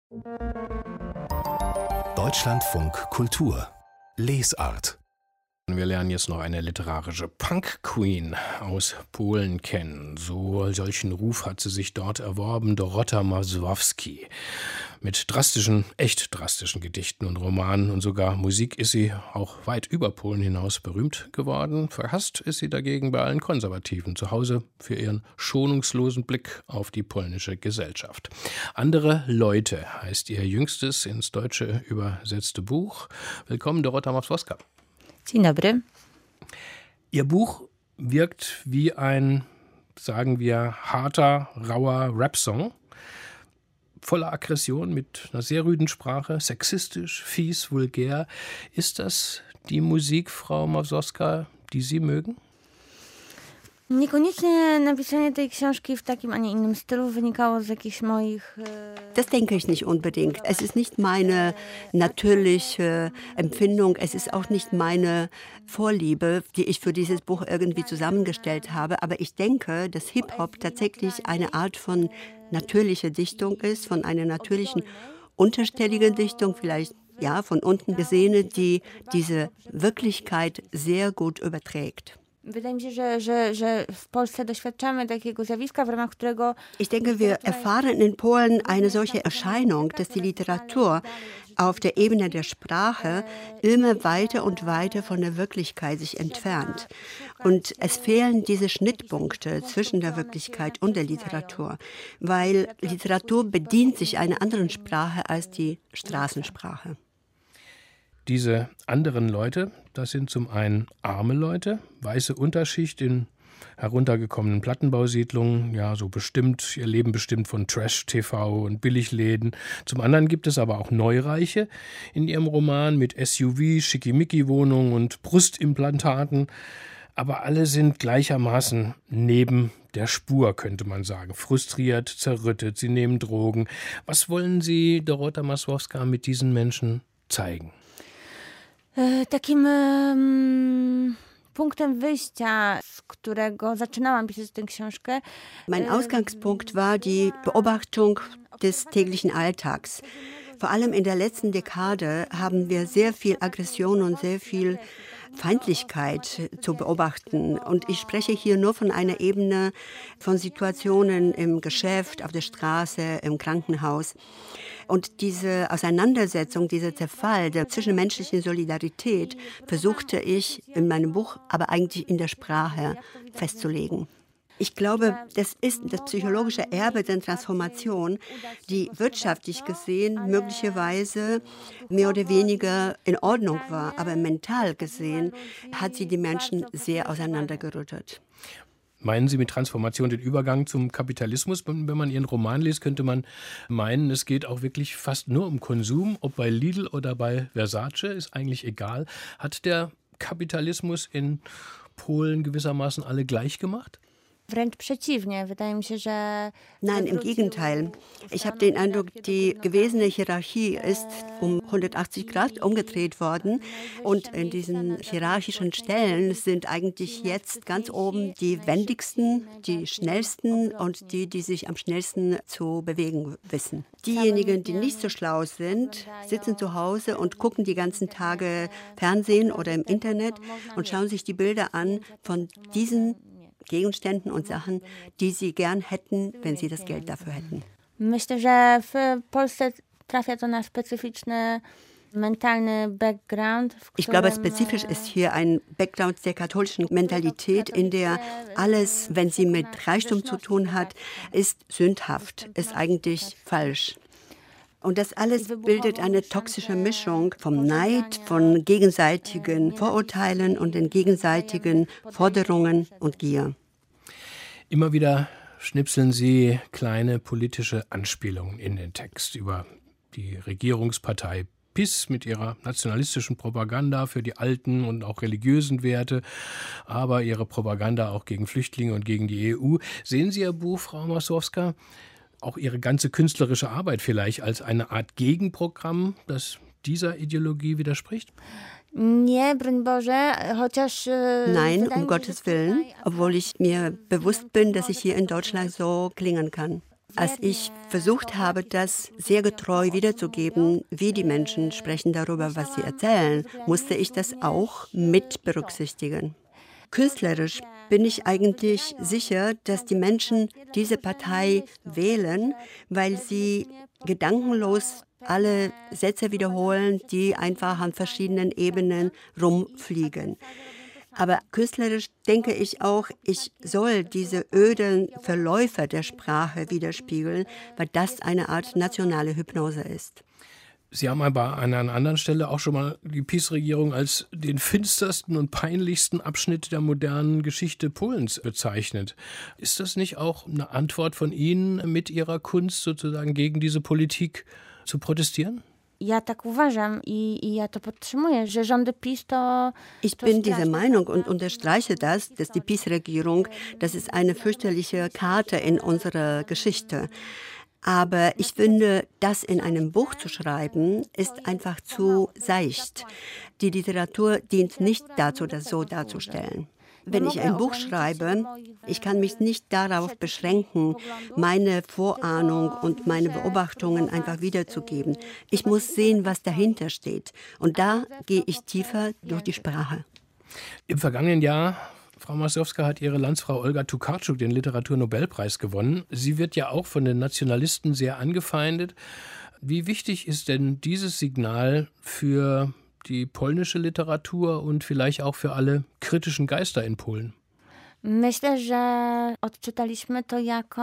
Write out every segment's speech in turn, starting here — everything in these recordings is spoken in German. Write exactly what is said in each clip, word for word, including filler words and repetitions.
Deutschlandfunk Kultur Lesart. Wir lernen jetzt noch eine literarische Punk-Queen aus Polen kennen. So solchen Ruf hat sie sich dort erworben, Dorota Masłowski. Mit drastischen, echt drastischen Gedichten und Romanen und sogar Musik ist sie auch weit über Polen hinaus berühmt geworden. Verhasst ist sie dagegen bei allen Konservativen zu Hause für ihren schonungslosen Blick auf die polnische Gesellschaft. Andere Leute heißt ihr jüngstes ins Deutsche übersetzte Buch. Willkommen, Dorota Masłowska. Dzień dobry. Ihr Buch wirkt wie ein, sagen wir, harter, rauer Rap-Song. Voller Aggression, mit einer sehr rüden Sprache, sexistisch, fies, vulgär. Ist das die Musik, Frau Masłowska, die Sie mögen? Niekoniecznie napisanie tej książki w takim, a nie innym stylu wynikało z jakichś moich... Das denke ich nicht unbedingt. Es ist nicht meine natürliche Empfindung, es ist auch nicht meine Vorliebe, die ich für dieses Buch irgendwie zusammengestellt habe. Aber ich denke, dass Hip-Hop tatsächlich eine Art von natürlicher Dichtung ist, von einer natürlichen unterstelligen Dichtung, vielleicht ja von unten gesehene, die diese Wirklichkeit sehr gut überträgt. Wydaje mi się, że, że, że w Polsce doświadczamy takiego zjawiska, w ramach którego... Ich denke, wir erfahren in Polen eine solche Erscheinung, dass die Literatur auf der Ebene der Sprache immer weiter und weiter von der Wirklichkeit sich entfernt. Und es fehlen diese Schnittpunkte zwischen der Wirklichkeit und der Literatur, weil Literatur bedient sich einer anderen Sprache als die Straßensprache. Diese anderen Leute, das sind zum einen arme Leute, weiße Unterschicht in heruntergekommenen Plattenbausiedlungen, ja, so bestimmt, ihr Leben bestimmt von Trash-T V und Billigläden. Zum anderen gibt es aber auch Neureiche in ihrem Roman mit S U V, Schickimicki-Wohnungen und Brustimplantaten. Aber alle sind gleichermaßen neben der Spur, könnte man sagen. Frustriert, zerrüttet, sie nehmen Drogen. Was wollen Sie, Dorota Masłowska, mit diesen Menschen zeigen? Takim um, punktem wyjścia, z którego zaczynałam pisać tę książkę. Mein Ausgangspunkt war die Beobachtung des täglichen Alltags. Vor allem in der letzten Dekade haben wir sehr viel Aggression und sehr viel Feindlichkeit zu beobachten. Und ich spreche hier nur von einer Ebene von Situationen im Geschäft, auf der Straße, im Krankenhaus. Und diese Auseinandersetzung, dieser Zerfall der zwischenmenschlichen Solidarität versuchte ich in meinem Buch, aber eigentlich in der Sprache festzulegen. Ich glaube, das ist das psychologische Erbe der Transformation, die wirtschaftlich gesehen möglicherweise mehr oder weniger in Ordnung war, aber mental gesehen hat sie die Menschen sehr auseinandergerüttelt. Meinen Sie mit Transformation den Übergang zum Kapitalismus? Wenn man Ihren Roman liest, könnte man meinen, es geht auch wirklich fast nur um Konsum. Ob bei Lidl oder bei Versace, ist eigentlich egal. Hat der Kapitalismus in Polen gewissermaßen alle gleich gemacht? Wręcz przeciwnie. Wydaje mi się, że... Nein, im Gegenteil. Ich habe den Eindruck, die gewesene Hierarchie ist um hundertachtzig Grad umgedreht worden. Und in diesen hierarchischen Stellen sind eigentlich jetzt ganz oben die wendigsten, die schnellsten und die, die sich am schnellsten zu bewegen wissen. Diejenigen, die nicht so schlau sind, sitzen zu Hause und gucken die ganzen Tage Fernsehen oder im Internet und schauen sich die Bilder an von diesen Gegenständen und Sachen, die sie gern hätten, wenn sie das Geld dafür hätten. Myślę, że w Polsce trafia to na specyficzny mentalny Background. Ich glaube, spezifisch ist hier ein Background der katholischen Mentalität, in der alles, wenn sie mit Reichtum zu tun hat, ist sündhaft, ist eigentlich falsch. Und das alles bildet eine toxische Mischung vom Neid, von gegenseitigen Vorurteilen und den gegenseitigen Forderungen und Gier. Immer wieder schnipseln Sie kleine politische Anspielungen in den Text über die Regierungspartei PiS mit ihrer nationalistischen Propaganda für die alten und auch religiösen Werte, aber ihre Propaganda auch gegen Flüchtlinge und gegen die E U. Sehen Sie Ihr Buch, Frau Masłowska, auch Ihre ganze künstlerische Arbeit vielleicht als eine Art Gegenprogramm, das dieser Ideologie widerspricht? Nie, broń Boże, chociaż... Nein, um Gottes Willen, obwohl ich mir bewusst bin, dass ich hier in Deutschland so klingen kann. Als ich versucht habe, das sehr getreu wiederzugeben, wie die Menschen sprechen darüber, was sie erzählen, musste ich das auch mit berücksichtigen. Künstlerisch bin ich eigentlich sicher, dass die Menschen diese Partei wählen, weil sie gedankenlos alle Sätze wiederholen, die einfach an verschiedenen Ebenen rumfliegen. Aber künstlerisch denke ich auch, ich soll diese öden Verläufe der Sprache widerspiegeln, weil das eine Art nationale Hypnose ist. Sie haben aber an einer anderen Stelle auch schon mal die PiS-Regierung als den finstersten und peinlichsten Abschnitt der modernen Geschichte Polens bezeichnet. Ist das nicht auch eine Antwort von Ihnen, mit Ihrer Kunst sozusagen gegen diese Politik zu protestieren? Ja, tak uważam i, i ja to podtrzymuję, że rządy PiS to... Ich bin dieser Meinung und unterstreiche das, dass die PiS-Regierung, das ist eine fürchterliche Karte in unserer Geschichte. Aber ich finde, das in einem Buch zu schreiben, ist einfach zu seicht. Die Literatur dient nicht dazu, das so darzustellen. Wenn ich ein Buch schreibe, ich kann mich nicht darauf beschränken, meine Vorahnung und meine Beobachtungen einfach wiederzugeben. Ich muss sehen, was dahinter steht. Und da gehe ich tiefer durch die Sprache. Im vergangenen Jahr, Frau Massowska, hat Ihre Landsfrau Olga Tokarczuk den Literaturnobelpreis gewonnen. Sie wird ja auch von den Nationalisten sehr angefeindet. Wie wichtig ist denn dieses Signal für die polnische Literatur und vielleicht auch für alle kritischen Geister in Polen? Myślę, że odczytaliśmy to jako,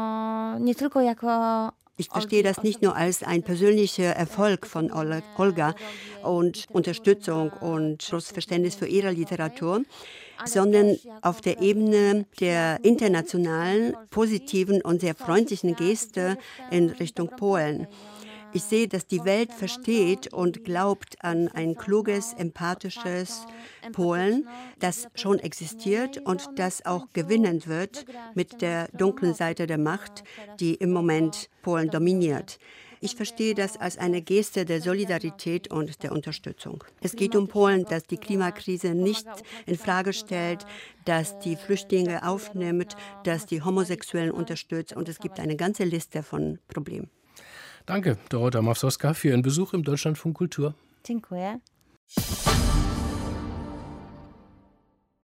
nie tylko jako... Ich verstehe das nicht nur als ein persönlicher Erfolg von Olga und Unterstützung und großes Verständnis für ihre Literatur, sondern auf der Ebene der internationalen, positiven und sehr freundlichen Geste in Richtung Polen. Ich sehe, dass die Welt versteht und glaubt an ein kluges, empathisches Polen, das schon existiert und das auch gewinnen wird mit der dunklen Seite der Macht, die im Moment Polen dominiert. Ich verstehe das als eine Geste der Solidarität und der Unterstützung. Es geht um Polen, das die Klimakrise nicht in Frage stellt, das die Flüchtlinge aufnimmt, das die Homosexuellen unterstützt, und es gibt eine ganze Liste von Problemen. Danke, Dorota Massowska, für Ihren Besuch im Deutschlandfunk Kultur. Dziękuję.